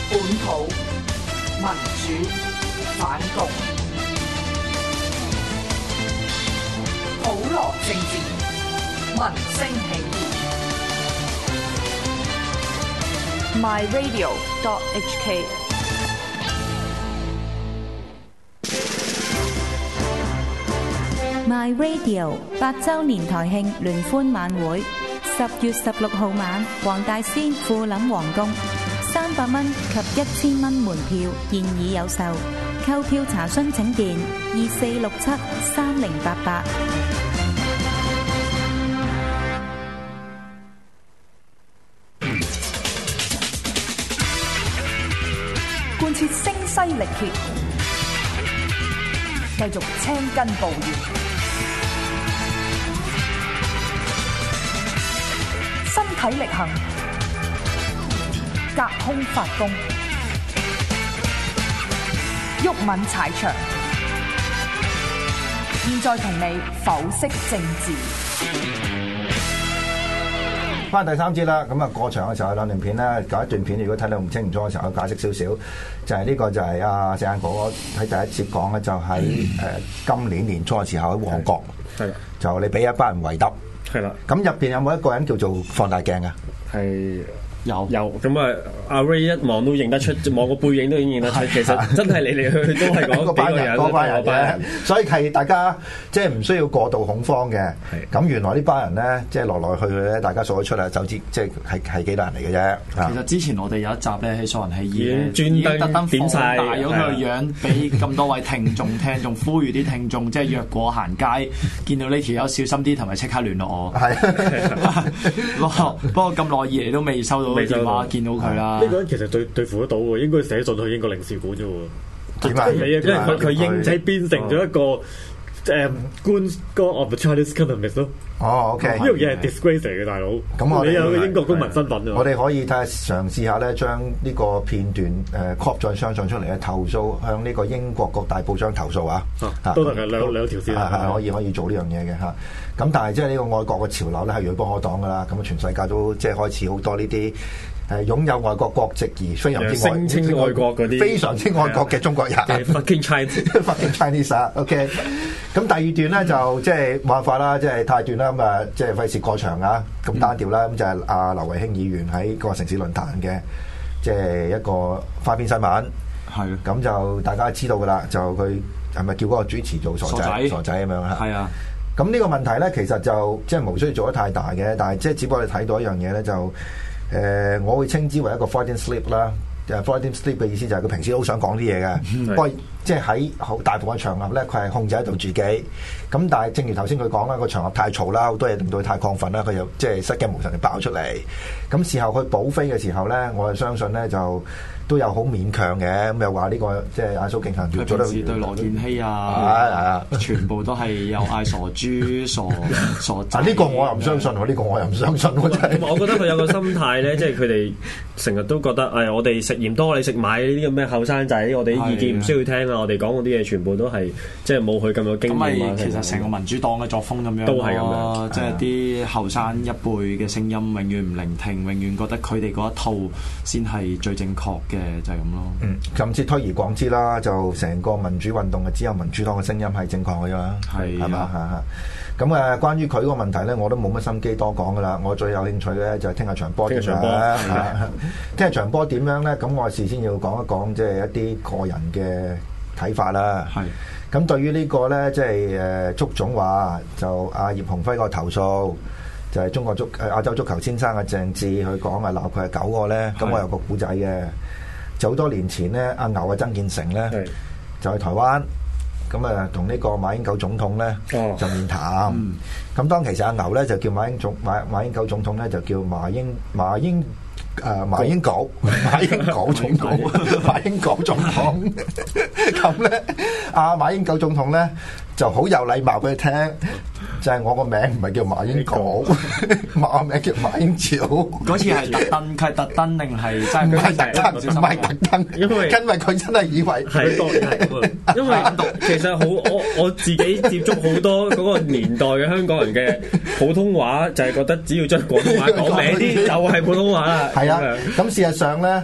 本土民主反共，普羅政治，民聲起義。 myradio.hk My Radio 8週年台慶聯歡晚會，10月16號晚，黃大仙富林皇宮，300蚊及1000蚊門票現已有售，購票查詢請電24673088。 貫徹聲嘶力竭，繼續青筋暴現，身體力行，隔空發功，毓民踩場。現在同你剖析政治。 翻第三節啦，咁啊過場嘅時候有兩段片咧，第一段片如果睇到唔清唔楚嘅時候，我解釋少少，就係呢個就係阿石眼哥喺第一節講嘅，就喺今年年初嘅時候喺旺角， 係就你俾一班人圍揼，係啦，咁入邊有冇一個人叫做放大鏡啊？係。有咁啊！阿 Ray 一望都認得出，望個背影都已經認得出。其實真係嚟嚟去去都係嗰班人， 嗰班人嘅，所以係大家即係唔需要過度恐慌嘅。咁原來呢班人咧，即係來來去去咧，大家數得出嚟，就知即係幾多人嚟嘅啫。 其實之前我哋有一集咧喺掃人起義， 專登特登點晒大咗佢個樣，俾咁多位聽眾聽，仲呼籲啲聽眾即係若果行街見到呢條友小心啲，同埋即刻聯絡我。不過咁耐以嚟都未收到。電話見到佢啦， 呢個人其實對付得到喎，應該寫信去英國領事館啫喎。點啊？因為佢英仔變成咗一個官 of the Chinese economist 咯。 哦 ，OK， 呢樣嘢係 disgrace 嚟嘅，大佬。咁你有個英國公民身份啊？ 我哋可以睇下嘗試下咧，將呢個片段crop 再相上出嚟咧，投訴向呢個英國各大報章投訴啊！ 都得嘅，兩條線係可以做呢樣嘢嘅嚇。咁但係即係呢個愛國嘅潮流咧係銳不可擋噶啦。咁全世界都即係開始好多呢啲擁有外國國籍而非常之聲稱愛國嗰啲， 非常之愛國嘅中國人。 Fucking Chinese，fucking Chinese 啊 ，OK。咁第二段咧就即係冇辦法啦，即係太短啦，咁啊即係費事過長啊，咁單調啦。咁就係阿劉慧卿議員喺個城市論壇嘅即係一個花邊新聞。係。咁就大家知道噶啦，就佢係咪叫嗰個主持做傻仔咁樣嚇？係啊。咁呢個問題咧，其實就即係無需要做得太大嘅，但係即係只不過你睇到一樣嘢咧，就我會稱之為一個 Freudian slip 啦。Freudian slip 嘅意思就係佢平時都好想講啲嘢嘅，不過即係喺好大部分場合咧，佢係控制喺度自己。咁但係正如頭先佢講啦，個場合太嘈啦，好多嘢令到佢太亢奮啦，佢又即係失驚無神地爆出嚟。咁事後佢補飛嘅時候咧，我係相信咧就都有好勉強嘅。咁又話呢個即係阿蘇敬恒做得對羅健熙啊，全部都係又嗌傻豬、傻仔。 呢個我又唔相信喎，呢個我又唔相信喎，真係。 我覺得佢有個心態咧，即係佢哋成日都覺得我哋食鹽多，你食米呢啲咁嘅後生仔，我哋啲意見唔需要聽啊！我哋講嗰啲嘢全部都係即係冇佢咁有經驗啊。 其實成個民主黨嘅作風咁樣， 都係咁樣， 即係啲後生一輩嘅聲音永遠唔聆聽，永遠覺得佢哋嗰一套先係最正確嘅，就係咁咯。 甚至推而廣之啦，就成個民主運動嘅只有民主黨嘅聲音係正確嘅啫嘛，係嘛嚇。咁關於佢個問題咧，我都冇乜心機多講噶啦。我最有興趣咧就係聽下場波點樣。聽下場波點樣咧？咁我事先要講一講，即係一啲個人嘅睇法啦。係。咁對於呢個咧，即係足總話就阿葉鴻輝個投訴，就係中國亞洲足球先生嘅鄭智去講啊，鬧佢係狗個咧。咁我有個古仔嘅，就好多年前咧，阿牛曾建成咧就去台灣。咁啊，同呢個馬英九總統咧就面談。咁當其實阿牛咧就叫馬英九總統咧就叫馬英九總統。咁咧，阿馬英九總統咧就好有禮貌俾佢聽，就係我個名唔係叫馬英九，我名叫馬英九。 嗰次係特登，佢係特登定係真係唔係特登，因為佢真係以為係因為其實我自己接觸好多嗰個年代嘅香港人嘅普通話，就係覺得只要將廣東話講名啲就係普通話啦。 係啊，咁事實上咧。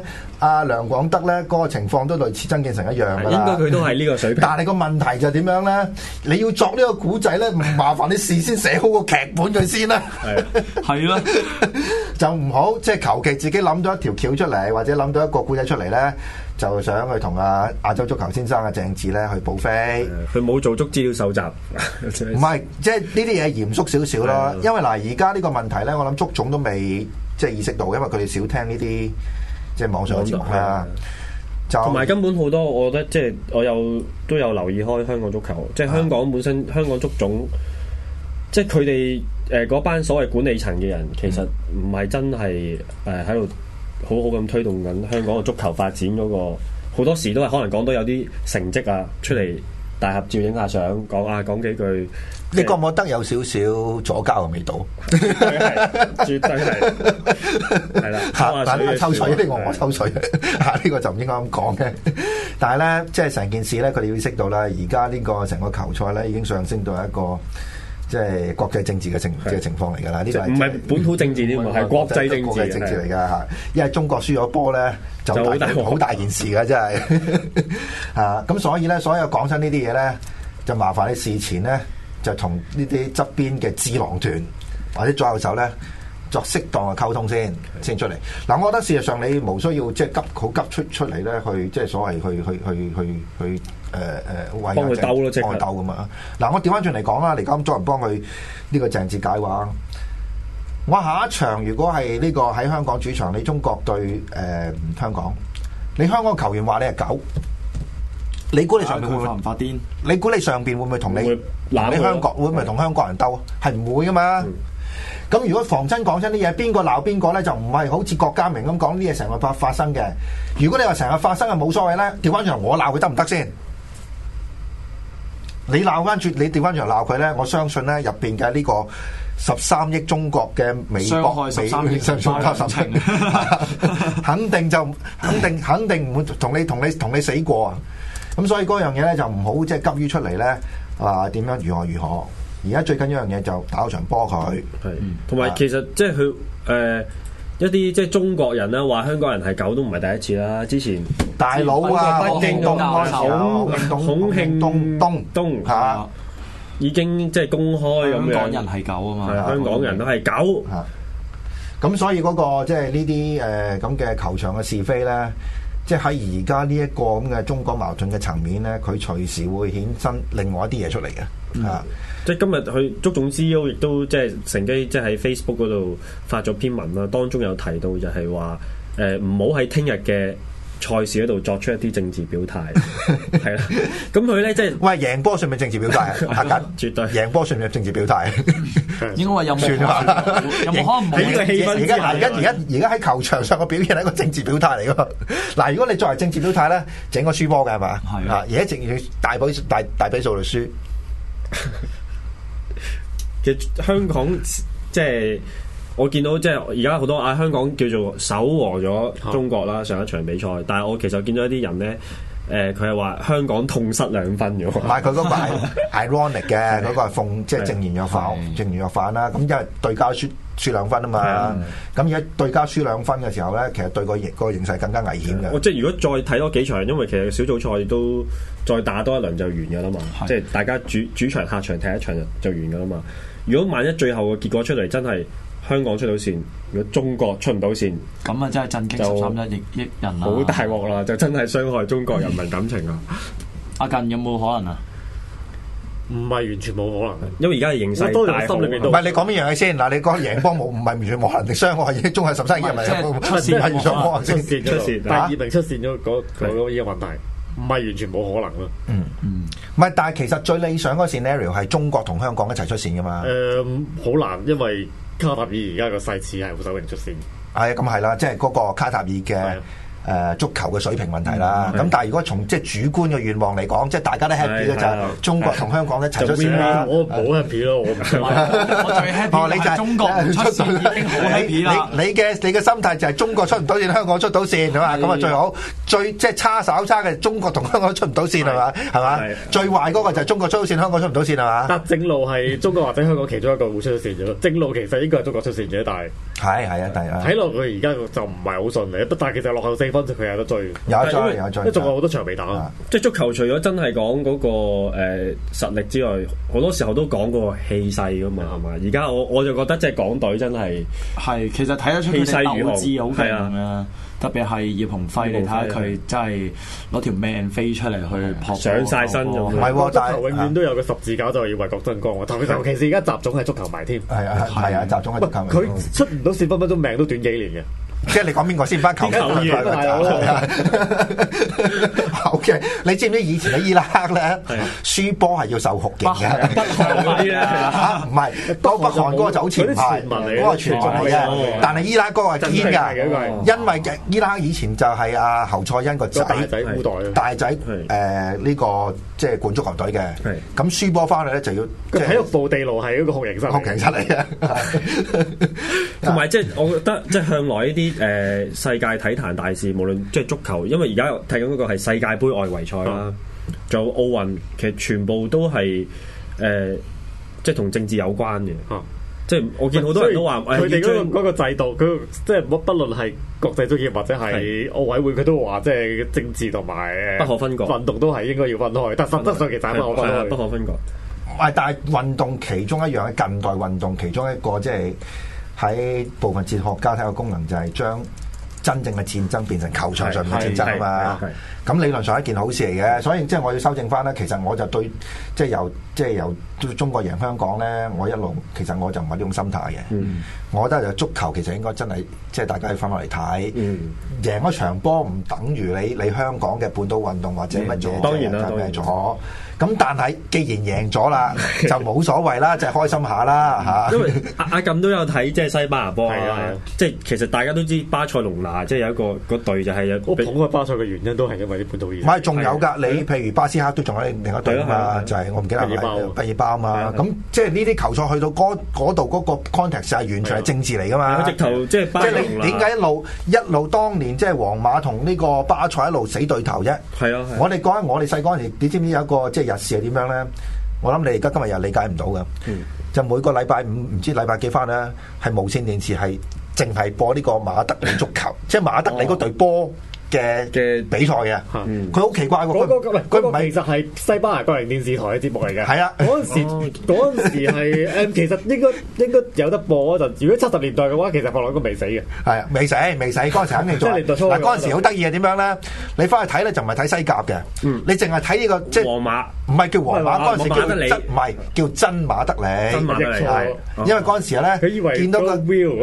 阿梁廣德咧嗰個情況都類似曾建成一樣㗎啦。 應該佢都係呢個水平。 但係個問題就點樣咧？你要作呢個古仔咧，麻煩你事先寫好個劇本佢先啦。 係啦， 就唔好即係求其自己諗到一條橋出嚟，或者諗到一個古仔出嚟咧，就想去同阿亞洲足球先生嘅鄭智咧去補飛。 佢冇做足資料搜集。 唔係，即係呢啲嘢嚴肅少少咯。因為嗱，而家呢個問題咧，我諗足總都未即係意識到，因為佢哋少聽呢啲即係網上嘅節目啦。 同埋根本好多，我覺得即係我都有留意開香港足球，即係香港本身香港足總，即係佢哋嗰班所謂管理層嘅人，其實唔係真係喺度好好咁推動緊香港嘅足球發展嗰個，好多時都係可能講到有啲成績啊出嚟，大合照影下相，講幾句。 你覺唔覺得有少少左膠嘅味道？ 絕對係，係啦。 抽水呢個我抽水，呢個就唔應該咁講嘅。但係咧，即係成件事咧，佢哋要識到啦。而家呢個成個球賽咧，已經上升到一個即係國際政治嘅情況嚟㗎啦。呢個唔係本土政治添喎，係國際政治嚟㗎嚇。因為中國輸咗波咧，就好大件事㗎，真係嚇。咁所以咧，所有講親呢啲嘢咧，就麻煩你事前咧。就同呢啲側邊嘅智囊團或者左右手咧作適當嘅溝通先出嚟。嗱，我覺得事實上你無需要即係好急出嚟咧，去即係所謂去為幫佢兜咯，即係幫佢兜咁嘛。嗱，我調翻轉嚟講啦，嚟講再唔幫佢呢個鄭智解話。我下一場如果係呢個喺香港主場，你中國對香港，你香港球員話你係狗。你估你上邊會唔發癲？你估你上邊會唔會同你香港會唔會同香港人鬥？係唔會噶嘛？咁如果防真講真啲嘢，邊個鬧邊個咧，就唔係好似郭家明咁講啲嘢成日發生嘅。如果你話成日發生係冇所謂咧，調翻轉我鬧佢得唔得先？你鬧翻轉，你調翻轉鬧佢咧，我相信咧入邊嘅呢個13億中國嘅美國肯定唔會同你死過啊！咁所以嗰樣嘢咧就唔好即係急於出嚟咧，點樣如何？而家最緊要一樣嘢就打嗰場波佢。 係，同埋其實即係佢一啲即係中國人啦，話香港人係狗都唔係第一次啦。之前大佬啊， 北京孔慶東嚇已經即係公開咁樣。 香港人係狗啊嘛， 香港人都係狗。 咁所以嗰個即係呢啲咁嘅球場嘅是非咧。即係喺而家呢一個咁嘅中國矛盾嘅層面咧，佢隨時會衍生另外一啲嘢出嚟嘅。 即係今日佢足總 CEO 亦都即係乘機即係喺 Facebook 嗰度發咗篇文啦，當中有提到就係話唔好喺聽日嘅賽事嗰度作出一啲政治表態，係啦。咁佢咧即係喂贏波算唔算政治表態啊？阿緊絕對贏波算唔算政治表態？ 應該話有冇可能喺呢個氣氛之下， 而家喺球場上嘅表現係一個政治表態嚟噶。嗱，如果你作為政治表態咧，整個輸波嘅係嘛？係啊，而家淨要大比數嚟輸。 其實香港即係。我見到即係而家好多香港叫做守和咗中國啦，上一場比賽，但係我其實見到一啲人咧，佢係話香港痛失2分嘅。 唔係佢嗰個係 ironic 嘅，嗰個係即係正言若反啦。咁因為對家輸2分啊嘛，咁而家對家輸2分嘅時候咧，其實對個形勢更加危險嘅。 即係如果再睇多幾場，因為其實小組賽都再打多一輪就完㗎啦嘛，即係大家主場客場踢一場就完㗎啦嘛。如果萬一最後嘅結果出嚟真係香港出到線，如果中國出唔到線， 咁啊真係震驚13億人啦， 好大鑊啦，就真係傷害中國人民感情啊！ 阿近有冇可能啊？ 唔係完全冇可能， 因為而家係形勢大好。唔係你講邊樣嘢先？嗱，你講贏波冇，唔係完全冇可能，傷害已經中係13億人民出線係出線，第二名出線咗嗰個問題，唔係完全冇可能咯。 唔係，但係其實最理想嗰個 scenario 係中國同香港一齊出線噶嘛？ 好難，因為卡塔爾而家個勢次係好手型出線。 係咁係啦，即係嗰個卡塔爾嘅足球嘅水平問題啦。咁但係如果從即係主觀嘅願望嚟講，即係大家都 happy 咧，就係中國同香港一齊出線啦。 我冇 happy 咯，我唔係。 我最 happy 就係中國唔出線已經好 happy 啦。 你嘅心態就係中國出唔到線，香港出到線係嘛？咁啊最好，最即係稍差嘅中國同香港出唔到線係嘛？係嘛？最壞嗰個就係中國出到線，香港出唔到線係嘛？ 但正路係中國或者香港其中一個會出到線咗。正路其實應該係中國出線嘅，但係係啊，但係睇落佢而家就唔係好順利，但係其實落後4分佢有得追， 有追， 仲有好多場未打。 即係足球除咗真係講嗰個實力之外，好多時候都講個氣勢噶嘛，係嘛？而家我就覺得即係港隊真係其實睇得出佢哋鬥志好勁啊！特別係葉鴻輝，你睇下佢真係攞條命飛出嚟去撲上晒身咁。 唔係喎，但係永遠都有個十字架，就要為國爭光喎。尤其是而家習總係足球迷添。 係啊，習總係足球迷。 佢出唔到線，分分鐘命都短幾年嘅。 即係你講邊個先？班球員啊！OK， 你知唔知以前喺伊拉克咧，輸波係要受酷刑嘅？ 北韓嗰啲咧唔係，嗰北韓嗰個就好似唔係，嗰個傳聞嚟嘅。但係伊拉克係堅㗎，因為伊拉克以前就係阿侯賽因個仔大仔呢個即係管足球隊嘅。咁輸波翻嚟咧就要體育部地牢係一個酷刑室嚟嘅。 同埋即係我覺得即係向來呢啲。世界體壇大事，無論即係足球，因為而家睇緊嗰個係世界盃外圍賽啦，仲有奧運，其實全部都係即係同政治有關嘅。即係我見好多人都話， 佢哋嗰個制度，佢即係不論係國際足協或者係奧委會，佢都話即係政治同埋不可分割， 運動都係應該要分開，但實質上其實係不可分割。 但係運動其中一樣，近代運動其中一個即係。喺部分哲學家睇個功能就係將真正嘅戰爭變成球場上面嘅戰爭啊嘛，咁理論上係一件好事嚟嘅，所以即係我要修正翻咧。其實我就對即係由中國贏香港咧，我一路其實我就唔係呢種心態嘅。我覺得就足球其實應該真係即係大家要翻落嚟睇，贏一場波唔等於你香港嘅本土運動或者乜嘢當然啦， 咗。咁但係既然贏咗啦，就冇所謂啦，就係開心下啦嚇。 因為阿撳都有睇即係西班牙波啊，即係其實大家都知巴塞隆拿即係有一個隊就係有。 我捧開巴塞嘅原因都係因為啲本土嘢。 唔係仲有㗎，你譬如巴斯克都仲有另一隊啊嘛，就係我唔記得係畢爾包啊嘛。咁即係呢啲球賽去到嗰度嗰個 context 係完全係政治嚟㗎嘛。 直頭即係巴塞隆拿。 即係你點解一路當年即係皇馬同呢個巴塞一路死對頭啫？ 係啊！ 我哋講緊我哋細嗰陣時，你知唔知有一個即係日事係點樣咧？我諗你而家今日又理解唔到嘅，就每個禮拜五唔知禮拜幾翻咧，係無線電視係淨係播呢個馬德里足球，即係馬德里嗰隊波嘅比賽嘅。佢好奇怪喎，佢唔係其實係西班牙國營電視台嘅節目嚟嘅。 係啊， 嗰陣時係其實應該有得播嗰陣。如果70年代嘅話，其實放落應該未死嘅。係啊，未死。嗰陣時肯定做。嗱，嗰陣時好得意係點樣咧？你翻去睇咧就唔係睇西甲嘅，你淨係睇呢個即係皇馬，唔係叫皇馬，嗰陣時叫真馬德里。 真馬德里係， 因為嗰陣時咧， 佢以為見到個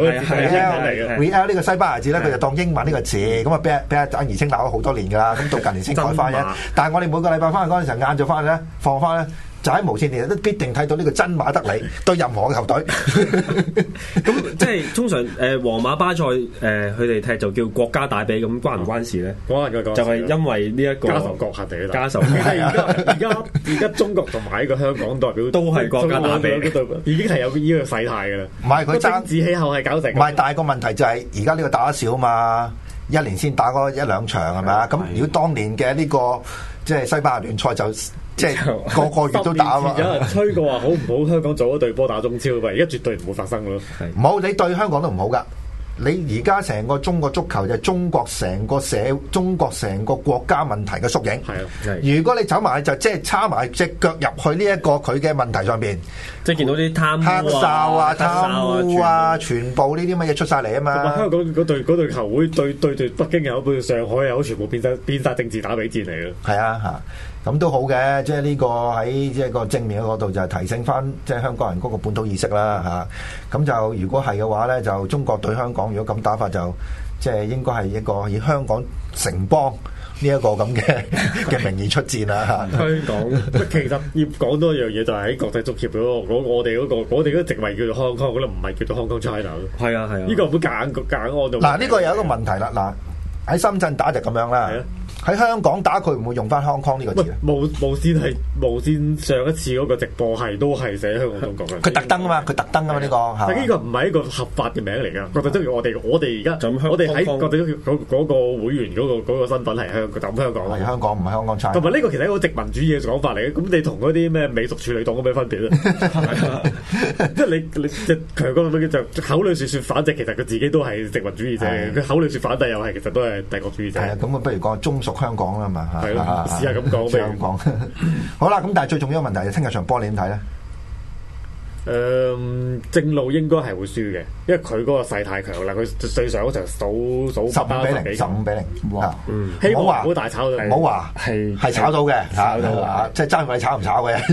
Real 呢個西班牙字咧，佢就當英文呢個字，咁啊俾阿陳怡清鬧咗好多年㗎啦，咁到近年先改翻嘅。但係我哋每個禮拜翻去嗰陣時，晏晝翻去咧，放翻咧，就喺無線電視都必定睇到呢個真馬德里對任何嘅球隊。 咁即係通常皇馬巴塞佢哋踢就叫國家打比，咁關唔關事咧？就係因為呢一個家仇國恨嚟嘅。 家仇。 而家中國同埋呢個香港代表都係國家打比， 已經係有呢個勢態㗎啦。 唔係佢爭自氣候係搞成。 唔係，但係個問題就係而家呢個打得少嘛。一年先打嗰1-2場係咪啊？咁如果當年嘅呢個即係西班牙聯賽就即係個月都打啊嘛。 有人吹過話好唔好？香港做一隊波打中超㗎，而家絕對唔會發生咯。 唔好，你對香港都唔好㗎。你而家成個中國足球就係中國成個國家問題嘅縮影。如果你走埋就即係插埋隻腳入去呢一個佢嘅問題上邊， 即係見到啲貪污黑哨啊、貪污啊，全部呢啲乜嘢出晒嚟啊嘛。 香港嗰隊球會對北京又好，對上海又好，全部變晒政治打比戰嚟嘅。 係啊嚇。咁都好嘅，即係呢個喺即係個正面嗰度就係提升翻即係香港人嗰個本土意識啦嚇。咁就如果係嘅話咧，就中國對香港如果咁打法就即係應該係一個以香港城邦呢一個咁嘅名義出戰啦嚇。 香港其實要講多一樣嘢就係喺國際足協嗰個我哋嗰個席位叫做 Hong Kong，嗰度唔係叫做 Hong Kong China 咯。 係啊， 呢個會夾硬按到。 嗱，呢個有一個問題啦。嗱，喺深圳打就咁樣啦。 喺香港打佢唔會用翻 Hong Kong 呢個字啊？ 無線係無線上一次嗰個直播係都係寫香港中國嘅。 佢特登啊嘛，佢特登啊嘛呢個。 但呢個唔係一個合法嘅名嚟㗎。國際足協我哋而家我哋喺國際足協嗰個會員嗰個身份係香港係香港唔係香港差。 同埋呢個其實係一個殖民主義嘅講法嚟嘅。咁你同嗰啲咩美屬處理黨有咩分別咧？即係你強國就口裏説反，即係其實佢自己都係殖民主義者。佢口裏説反，但又係其實都係帝國主義者。 係啊，咁啊不如講中屬香港啦嘛。 係咯，試下咁講。 試下咁講。好啦，咁但係最重要嘅問題係聽日場波你點睇咧？ 正路應該係會輸嘅，因為佢嗰個勢太強啦。佢最上嗰場數15-0，15-0， 哇！ 希望唔好大炒， 唔好話係炒到嘅嚇，即係爭佢炒唔炒嘅。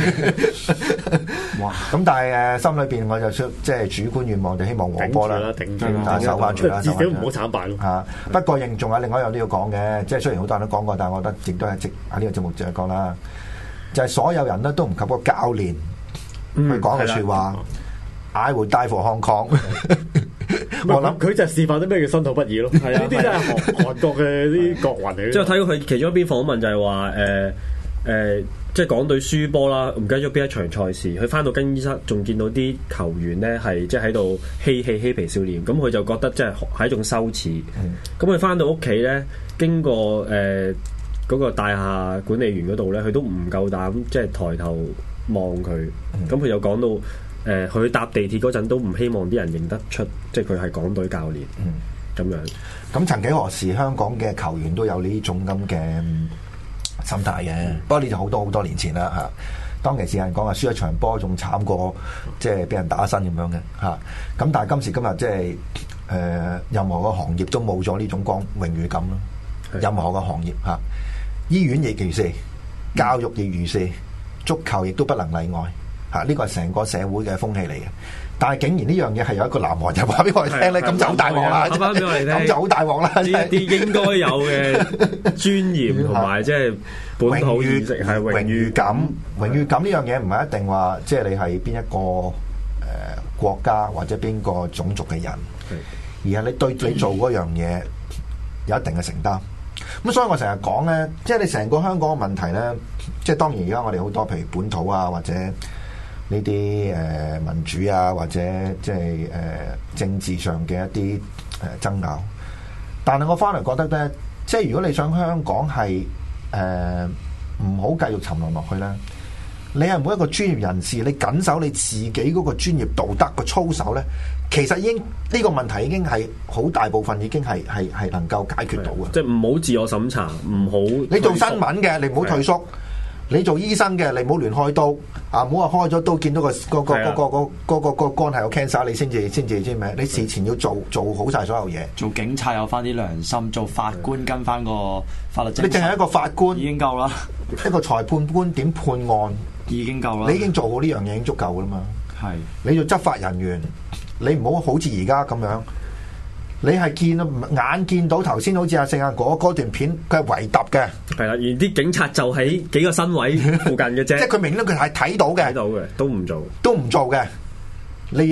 哇！咁但係心裏邊我就即係主觀願望就希望和波啦， 頂住守翻住啦， 至少唔好慘敗咯。 嚇！不過仲有另外一樣都要講嘅，即係雖然好多人都講過，但係我覺得亦都係喺呢個節目就係講啦，就係所有人咧都唔及個教練。佢講嘅説話 ，I will die for Hong Kong。 我諗佢就係示範啲咩叫身土不二咯。係啊，呢啲真係韓國嘅啲國魂嚟。 即係睇到佢其中一篇訪問就係話即係港隊輸波啦，唔記得咗邊一場賽事，佢翻到更衣室仲見到啲球員咧係即係喺度嬉皮笑臉，咁佢就覺得即係一種羞恥。咁佢翻到屋企咧，經過嗰個大廈管理員嗰度咧，佢都唔夠膽即係抬頭望佢，咁佢又講到佢搭地鐵嗰陣都唔希望啲人認得出，即係佢係港隊教練咁樣。 咁曾幾何時香港嘅球員都有呢種咁嘅心態嘅，不過呢就好多年前啦嚇。當其時人講話輸一場波仲慘過即係俾人打身咁樣嘅嚇。咁但係今時今日即係任何個行業都冇咗呢種榮譽感咯。任何個行業嚇，醫院亦如是，教育亦如是。足球亦都不能例外，嚇、呢個係成個社會嘅風氣嚟嘅。但係竟然呢樣嘢係有一個南韓就話俾我哋聽咧，咁就好大鑊啦！ 講翻俾我哋聽， 咁就好大鑊啦！ 呢啲應該有嘅尊嚴同埋即係本土意識係榮譽感。 榮譽感呢樣嘢唔係一定話即係你係邊一個國家或者邊個種族嘅人，而係你對你做嗰樣嘢有一定嘅承擔。咁所以我成日講咧，即係你成個香港嘅問題咧，即係當然而家我哋好多譬如本土啊，或者呢啲民主啊，或者即係政治上嘅一啲爭拗。但係我翻嚟覺得咧，即係如果你想香港係唔好繼續沉淪落去咧，你係每一個專業人士，你緊守你自己嗰個專業道德個操守咧，其實已經呢個問題已經係好大部分已經係能夠解決到嘅。 即係唔好自我審查，唔好你做新聞嘅，你唔好退縮；你做醫生嘅，你唔好亂開刀啊！唔好話開咗刀見到個肝係有 cancer， 你先至知咩？你事前要做好晒所有嘢。 做警察有翻啲良心，做法官跟翻個法律精神。 你淨係一個法官已經夠啦， 一個裁判官點判案已經夠啦。 你已經做好呢樣嘢已經足夠噶啦嘛。 係你做執法人員，你唔好似而家咁樣，你係眼見到頭先好似阿四眼嗰段片，佢係圍揼嘅。 係啦，而啲警察就喺幾個身位附近嘅啫。 即係佢明咧，佢係睇到嘅， 都唔做嘅。你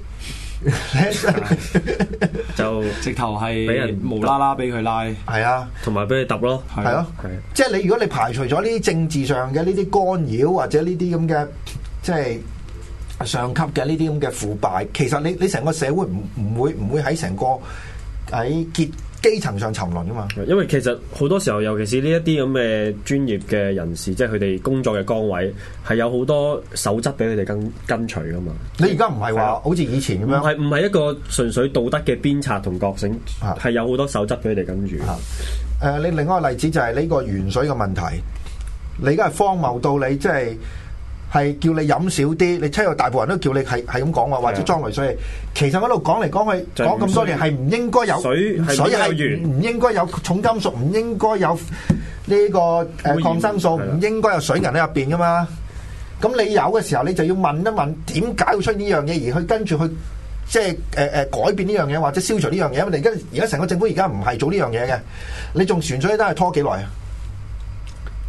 就直頭係俾人無啦啦俾佢拉， 係啊， 同埋俾佢揼咯， 係咯，即係你如果你排除咗呢啲政治上嘅呢啲干擾，或者呢啲咁嘅即係上級嘅呢啲咁嘅腐敗，其實你成個社會唔會喺成個喺基層上沉淪噶嘛？ 因為其實好多時候，尤其是呢一啲咁嘅專業嘅人士，即係佢哋工作嘅崗位，係有好多守則俾佢哋跟隨噶嘛。 你而家唔係話好似以前咁樣， 唔係一個純粹道德嘅鞭策同覺醒，係有好多守則俾佢哋跟住。 你另外一個例子就係呢個鉛水嘅問題，你而家係荒謬到你即係叫你飲少啲，你出去大部分人都叫你係咁講話，或者裝濾水。其實嗰度講嚟講去講咁多年，係唔應該有水係唔應該有重金屬，唔應該有呢個抗生素，唔應該有水銀喺入邊噶嘛。咁你有嘅時候，你就要問一問點解會出呢樣嘢，而去跟住去即係改變呢樣嘢，或者消除呢樣嘢。因為而家成個政府而家唔係做呢樣嘢嘅，你仲船水都係拖幾耐啊？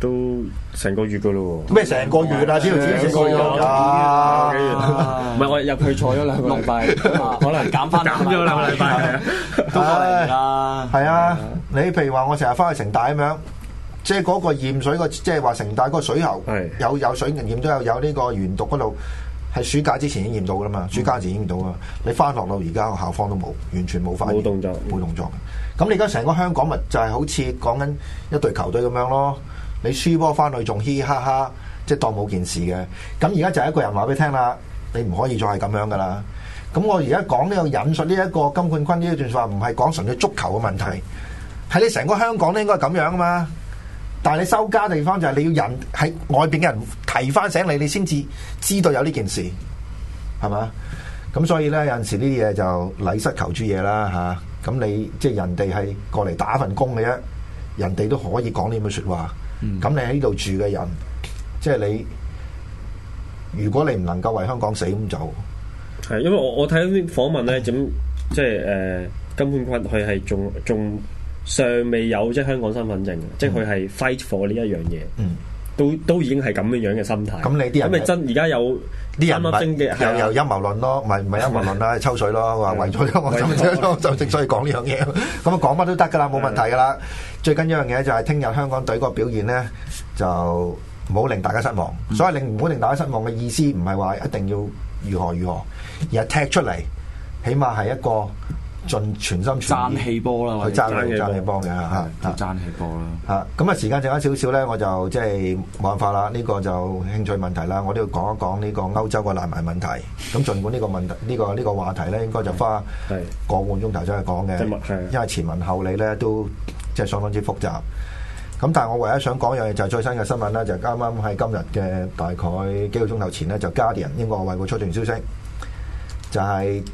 都成個月噶咯喎。 咩成個月啊？呢條錢成個月啊？ 唔係我入去坐咗2個禮拜，可能減翻減咗2個禮拜， 都過嚟啦。 係啊，你譬如話我成日翻去城大咁樣，即係嗰個驗水個，即係話城大嗰個水喉有水驗都有呢個鉛毒嗰度，係暑假之前已經驗到噶啦嘛，暑假前已經驗到啊。你翻學到而家個校方都冇，完全冇反應，冇動作。咁你而家成個香港咪就係好似講緊一隊球隊咁樣咯。你輸波翻去仲嘻嘻哈哈，即係當冇件事嘅。咁而家就係一個人話俾你聽啦，你唔可以再係咁樣噶啦。咁我而家講呢個引述呢一個金冠軍呢一段話，唔係講純粹足球嘅問題，係你成個香港都應該咁樣啊嘛。但係你收家地方就係你要人喺外邊嘅人提翻醒你，你先至知道有呢件事，係嘛？咁所以咧有陣時呢啲嘢就禮失求諸嘢啦嚇。咁你即係人哋係過嚟打份工嘅啫，人哋都可以講呢咁嘅説話。咁你喺呢度住嘅人，即係你，如果你唔能夠為香港死咁就係，因為我睇啲訪問咧，咁即係金冠軍佢係仲尚未有即係香港身份證，即係佢係 fight for 呢一樣嘢，都已經係咁樣嘅心態。咁你啲人咁咪真而家有啲人又陰謀論咯，唔係陰謀論啦，抽水咯，話為咗香港身份證就正所以講呢樣嘢，咁啊講乜都得噶啦，冇問題噶啦。最緊要一樣嘢就係聽日香港隊嗰個表現咧，就唔好令大家失望。所以唔好令大家失望嘅意思，唔係話一定要如何，而係踢出嚟，起碼係一個盡全心全意爭氣波啦， 去爭氣波嘅嚇， 爭氣波啦嚇。咁啊時間剩翻少少咧，我就即係冇辦法啦。呢個就興趣問題啦，我都要講一講呢個歐洲個難民問題。咁儘管呢個問題呢個話題咧，應該就花個半鐘頭先去講嘅，因為前文後理咧都即係相當之複雜。咁但係我唯一想講一樣嘢就係最新嘅新聞咧，就啱啱喺今日嘅大概幾個鐘頭前咧，就 Guardian 英國衛報出段消息，就係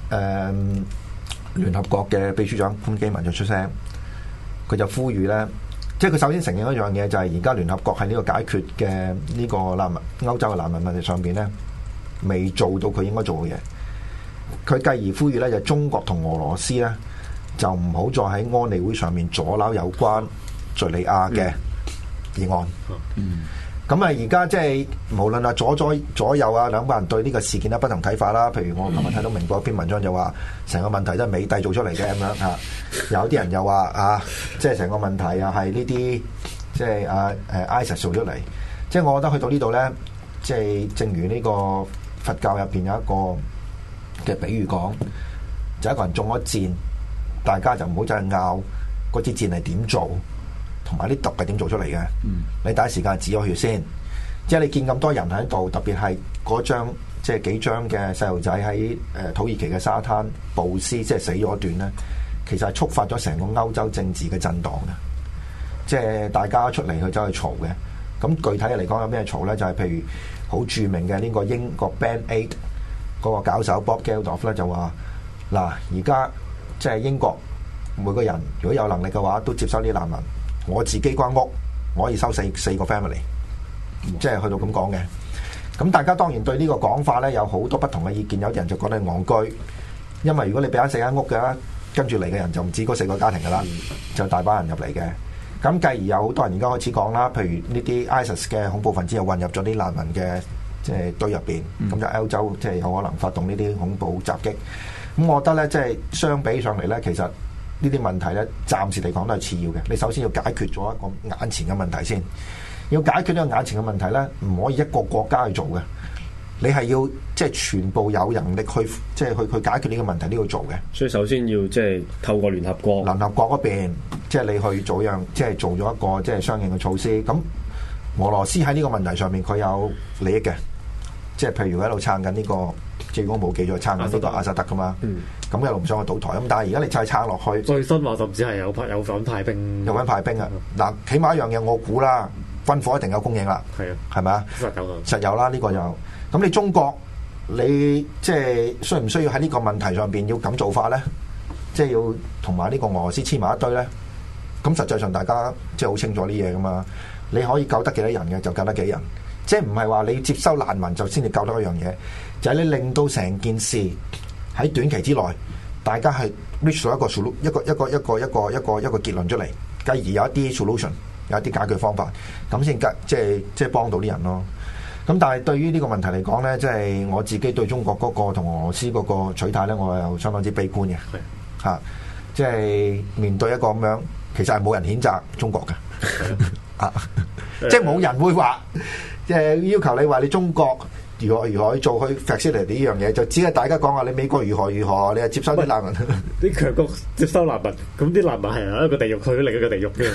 聯合國嘅秘書長潘基文就出聲，佢就呼籲咧，即係佢首先承認一樣嘢，就係而家聯合國喺呢個解決嘅呢個歐洲嘅難民問題上邊咧，未做到佢應該做嘅嘢。佢繼而呼籲咧，就中國同俄羅斯咧，就唔好再喺安理會上面阻撓有關敍利亞嘅議案。咁啊，而家即係無論啊左右啊兩班人對呢個事件有不同睇法啦。譬如我琴日睇到明報一篇文章就話，成個問題都係美帝做出嚟嘅咁樣嚇。有啲人又話啊，即係成個問題又係呢啲即係ISIS 做出嚟。即係我覺得去到呢度咧，即係正如呢個佛教入邊有一個嘅比喻講，就一個人中咗箭，大家就唔好再拗嗰支箭係點做。同埋啲毒係點做出嚟嘅？你第一時間止咗血先，即係你見咁多人喺度，特別係嗰張即係幾張嘅細路仔喺土耳其嘅沙灘暴屍，即係死咗一段咧，其實係觸發咗成個歐洲政治嘅震盪嘅，即係大家出嚟去走去嘈嘅。咁具體嚟講有咩嘈咧？就係譬如好著名嘅呢個英國 Band 8嗰個教授 Bob Geldof 咧就話：嗱，而家即係英國每個人如果有能力嘅話，都接收呢啲難民。我自己間屋，我可以收四個 family， 即係去到咁講嘅。咁大家當然對呢個講法咧有好多不同嘅意見，有啲人就覺得戇居，因為如果你俾緊4間屋嘅，跟住嚟嘅人就唔止嗰4個家庭噶啦，就大把人入嚟嘅。咁繼而有好多人而家開始講啦，譬如呢啲 ISIS 嘅恐怖分子又混入咗啲難民嘅即係堆入邊，咁就歐洲即係有可能發動呢啲恐怖襲擊。咁我覺得咧，即係相比上嚟咧，其實呢啲問題咧，暫時嚟講都係次要嘅。你首先要解決咗一個眼前嘅問題先，要解決呢個眼前嘅問題咧，唔可以一個國家去做嘅。你係要即係全部有能力去，即係去解決呢個問題都要做嘅。 所以首先要即係透過聯合國嗰邊，即係你去做樣，即係做咗一個即係相應嘅措施。咁俄羅斯喺呢個問題上面佢有利益嘅，即係譬如佢喺度撐緊呢個，即係如果冇記錯撐緊呢個阿薩德噶嘛。咁一路唔想去倒台，咁但係而家你再撐落去， 最新話甚至係有份派兵， 有份派兵啊！嗱，起碼一樣嘢我估啦，軍火一定有供應啦， 係啊， 係咪啊？實有啦，呢個就咁。你中國你即係需唔需要喺呢個問題上邊要咁做法咧？即係要同埋呢個俄羅斯黐埋一堆咧？咁實際上大家即係好清楚啲嘢噶嘛？你可以救得幾多人嘅就救得幾人，即係唔係話你接收難民就先至救得一樣嘢，就係你令到成件事喺短期之內，大家係 reach 到一個結論出嚟，繼而有一啲 solution， 有一啲解決方法，咁先即係幫到啲人咯。咁但係對於呢個問題嚟講咧，即係我自己對中國嗰個同俄羅斯嗰個取態咧，我又相當之悲觀嘅。係嚇，即係面對一個咁樣，其實係冇人譴責中國嘅，即係冇人會話，即係要求你話你中國如何去做去 facilitate 呢樣嘢，就只係大家講話你美國如何，你係接收啲難民， 啲強國接收難民，咁啲難民係一個地獄去咗另一個地獄嘅。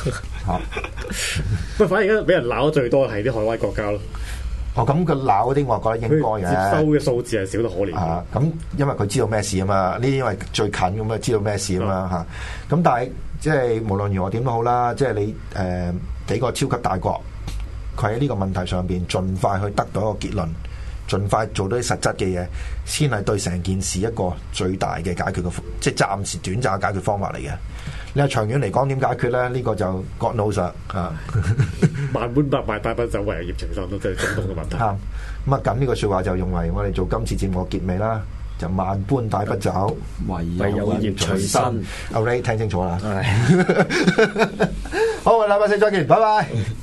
不過反而而家俾人鬧得最多係啲海灣國家咯。 哦，咁佢鬧嗰啲，我覺得應該嘅。 接收嘅數字係少得可憐。 咁因為佢知道咩事啊嘛，呢啲因為最近咁啊，知道咩事啊嘛嚇。咁但係即係無論如何點都好啦，即係你幾個超級大國，佢喺呢個問題上邊盡快去得到一個結論，盡快做到啲實質嘅嘢，先係對成件事一個最大嘅解決嘅，即係暫時短暫嘅解決方法嚟嘅。你話長遠嚟講點解決咧？呢個就 God knows 啦嚇。 萬般百賣帶不走，唯有業隨身都真係總統嘅問題。 咁啊，咁呢個説話就用嚟我哋做今次節目嘅結尾啦。就萬般帶不走， 唯有業隨身。 阿 Ray 聽清楚啦。好，禮拜四再見，拜拜。